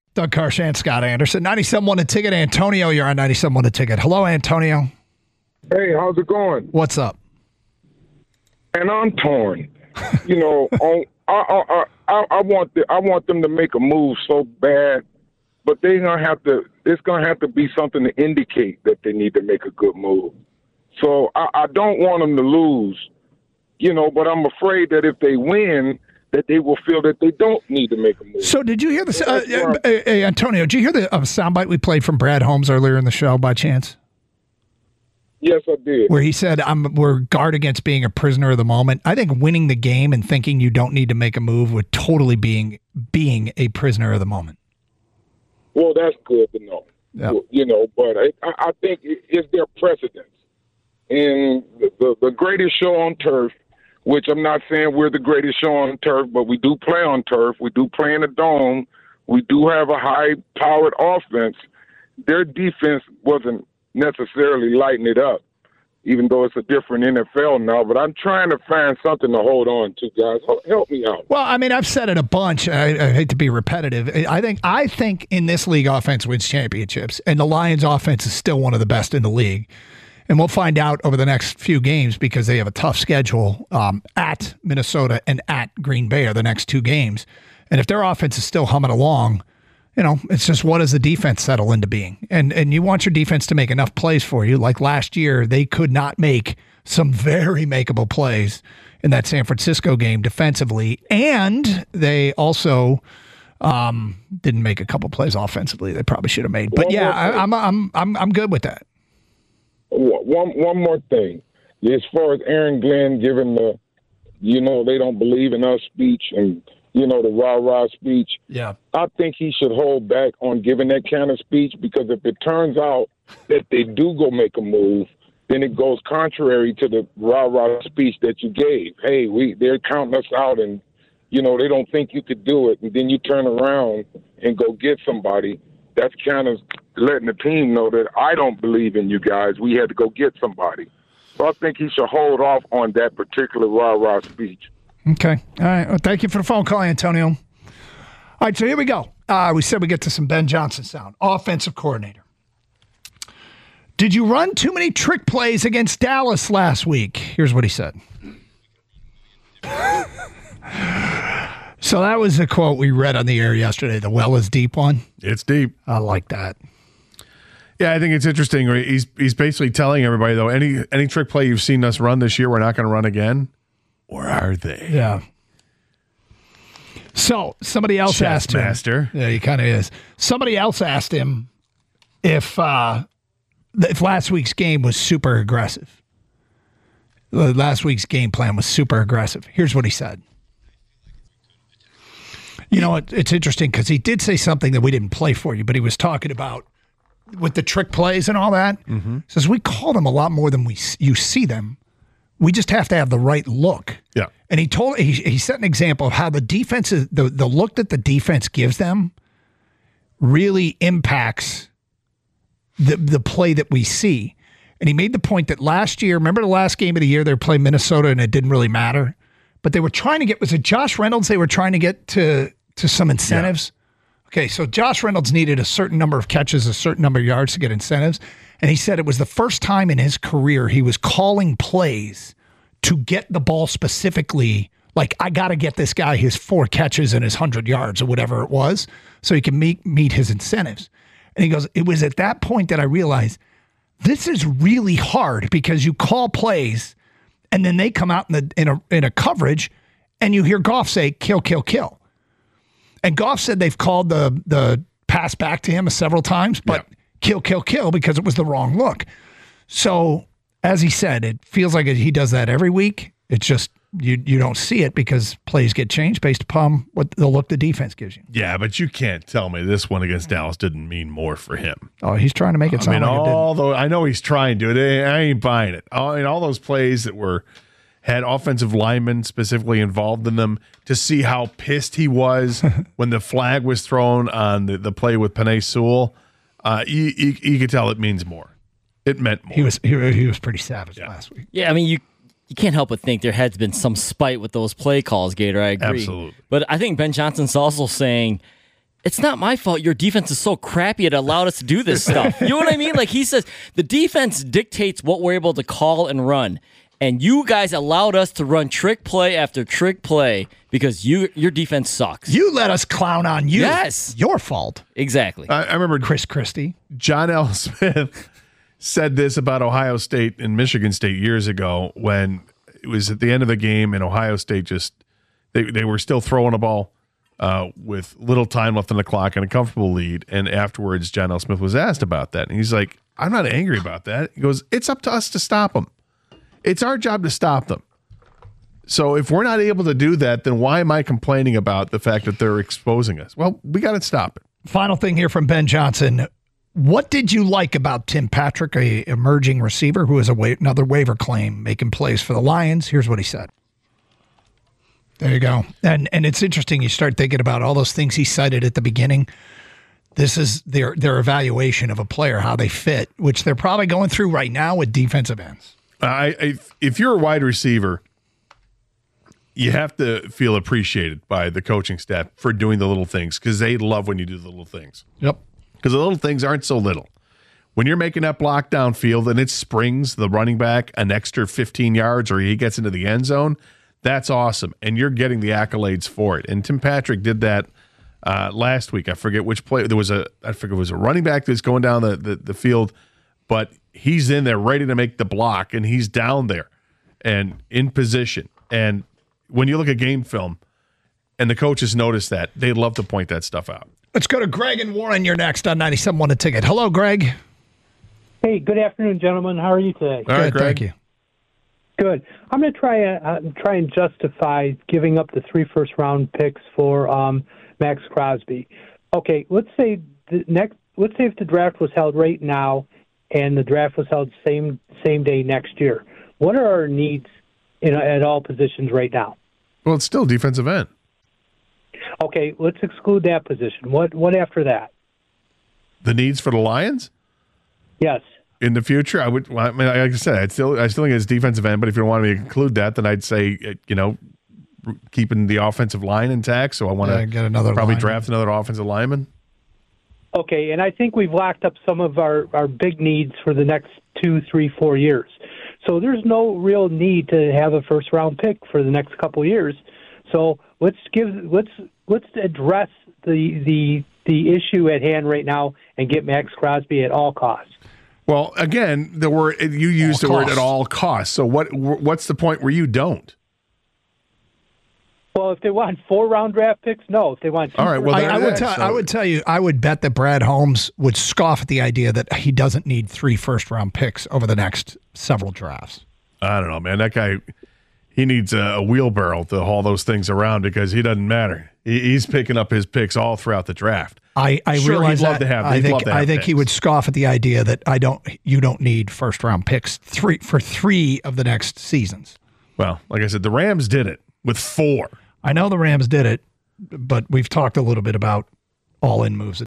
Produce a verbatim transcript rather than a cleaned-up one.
Doug Karsh, Scott Anderson. ninety-seven point one a ticket. Antonio, you're on ninety-seven point one a ticket. Hello, Antonio. Hey, how's it going? What's up? And I'm torn. You know, on, I, I, I, I want the, I want them to make a move so bad, but they're gonna have to. It's gonna have to be something to indicate that they need to make a good move. So I, I don't want them to lose, you know. But I'm afraid that if they win, that they will feel that they don't need to make a move. So did you hear the uh, uh, uh, uh, Antonio? Did you hear the uh, soundbite we played from Brad Holmes earlier in the show by chance? Yes, I did. Where he said, "I'm we're guard against being a prisoner of the moment." I think winning the game and thinking you don't need to make a move would totally being being a prisoner of the moment. Well, that's good to know. Yep. You know, but I, I think it's their precedence. And the, the, the greatest show on turf, which I'm not saying we're the greatest show on turf, but we do play on turf. We do play in the dome. We do have a high-powered offense. Their defense wasn't necessarily lighting it up, even though it's a different N F L now. But I'm trying to find something to hold on to, guys. Help me out. Well, I mean, I've said it a bunch. I, I hate to be repetitive. I think I think in this league, offense wins championships, and the Lions' offense is still one of the best in the league. And we'll find out over the next few games because they have a tough schedule um, at Minnesota and at Green Bay are the next two games. And if their offense is still humming along, you know, it's just what does the defense settle into being? And and you want your defense to make enough plays for you. Like last year, they could not make some very makeable plays in that San Francisco game defensively. And they also um, didn't make a couple plays offensively they probably should have made. But yeah, I, I'm I'm I'm I'm good with that. One one more thing, as far as Aaron Glenn giving the, you know, they don't believe in us speech and, you know, the rah-rah speech. Yeah. I think he should hold back on giving that kind of speech because if it turns out that they do go make a move, then it goes contrary to the rah-rah speech that you gave. Hey, we they're counting us out and, you know, they don't think you could do it. And then you turn around and go get somebody. That's kind of letting the team know that I don't believe in you guys. We had to go get somebody. So I think he should hold off on that particular rah-rah speech. Okay. All right. Well, thank you for the phone call, Antonio. All right, so here we go. Uh, we said we get to some Ben Johnson sound. Offensive coordinator. Did you run too many trick plays against Dallas last week? Here's what he said. So that was the quote we read on the air yesterday. The well is deep one. It's deep. I like that. Yeah, I think it's interesting. He's he's basically telling everybody, though, any any trick play you've seen us run this year, we're not going to run again. Or are they? Yeah. So somebody else Chess asked him. master. Yeah, he kind of is. Somebody else asked him if uh, if last week's game was super aggressive. Last week's game plan was super aggressive. Here's what he said. You know, it, it's interesting because he did say something that we didn't play for you, but he was talking about with the trick plays and all that. Mm-hmm. He says, we call them a lot more than we you see them. We just have to have the right look. Yeah. And he told he, he set an example of how the defense is, the, the look that the defense gives them really impacts the the play that we see. And he made the point that last year, remember the last game of the year, they were playing Minnesota and it didn't really matter. But they were trying to get, was it Josh Reynolds they were trying to get to to some incentives? Yeah. Okay, so Josh Reynolds needed a certain number of catches, a certain number of yards to get incentives. And he said it was the first time in his career he was calling plays to get the ball specifically, like, I got to get this guy his four catches and his one hundred yards or whatever it was so he can meet, meet his incentives. And he goes, it was at that point that I realized this is really hard because you call plays and then they come out in, the, in, a, in a coverage and you hear Goff say, kill, kill, kill. And Goff said they've called the the pass back to him several times, but yeah. kill, kill, kill because it was the wrong look. So, as he said, it feels like he does that every week. It's just you you don't see it because plays get changed based upon what the look the defense gives you. Yeah, but you can't tell me this one against Dallas didn't mean more for him. Oh, he's trying to make it sound I mean, like it didn't. Although I know he's trying to, it, I ain't buying it. I mean, all those plays that were had offensive linemen specifically involved in them to see how pissed he was when the flag was thrown on the, the play with Penei Sewell. Uh, you, you, you could tell it means more. It meant more. He was he, he was pretty savage yeah. last week. Yeah, I mean, you you can't help but think there has been some spite with those play calls, Gator. I agree. Absolutely. But I think Ben Johnson's also saying it's not my fault your defense is so crappy it allowed us to do this stuff. You know what I mean? Like he says, the defense dictates what we're able to call and run. And you guys allowed us to run trick play after trick play because you your defense sucks. You let us clown on you. Yes. Your fault. Exactly. I, I remember Chris Christie. John L. Smith said this about Ohio State and Michigan State years ago when it was at the end of the game and Ohio State just they, they were still throwing a ball uh, with little time left on the clock and a comfortable lead. And afterwards, John L. Smith was asked about that. And he's like, I'm not angry about that. He goes, it's up to us to stop them. It's our job to stop them. So if we're not able to do that, then why am I complaining about the fact that they're exposing us? Well, we got to stop it. Final thing here from Ben Johnson. What did you like about Tim Patrick, a emerging receiver who is a wa- another waiver claim making plays for the Lions? Here's what he said. There you go. And and it's interesting. You start thinking about all those things he cited at the beginning. This is their their evaluation of a player, how they fit, which they're probably going through right now with defensive ends. I, if, if you're a wide receiver, you have to feel appreciated by the coaching staff for doing the little things because they love when you do the little things. Yep. Because the little things aren't so little. When you're making that block downfield and it springs the running back an extra fifteen yards or he gets into the end zone, that's awesome. And you're getting the accolades for it. And Tim Patrick did that uh, last week. I forget which play. There was a, I forget it was a running back that's going down the, the, the field, but he's in there ready to make the block, and he's down there and in position. And when you look at game film and the coaches notice that, they'd love to point that stuff out. Let's go to Greg and Warren. You're next on ninety-seven point one A Ticket. Hello, Greg. Hey, good afternoon, gentlemen. How are you today? All right, Good, Greg. thank you. Good. I'm going to try uh, try and justify giving up the three first round picks for um, Max Crosby. Okay, let's say the next. Let's say if the draft was held right now, and the draft was held same same day next year. What are our needs in, at all positions right now? Well, it's still defensive end. Okay, let's exclude that position. What what after that? The needs for the Lions Yes. in the future, I would. Well, I mean, like I said, I'd still, I still think it's defensive end. But if you don't want me to include that, then I'd say, uh, you know, keeping the offensive line intact. So I want to Yeah, get another probably lineman. draft another offensive lineman. Okay, and I think we've locked up some of our, our big needs for the next two, three, four years. So there's no real need to have a first round pick for the next couple of years. So let's give let's let's address the the the issue at hand right now and get Max Crosby at all costs. Well, again, the word you used All the word costs. at all costs. So what? What's the point where you don't? Well, if they want four round draft picks, no. If they want two All right, well, I, there I it would is. tell. So- I would tell you. I would bet that Brad Holmes would scoff at the idea that he doesn't need three first round picks over the next several drafts. I don't know, man. That guy, he needs a, a wheelbarrow to haul those things around because he doesn't matter. He, he's picking up his picks all throughout the draft. I, I Sure, realize he'd love that. to have- I he'd think love to I have think he picks. would scoff at the idea that I don't. You don't need first round picks three for three of the next seasons. Well, like I said, the Rams did it with four. I know the Rams did it, but we've talked a little bit about all in moves.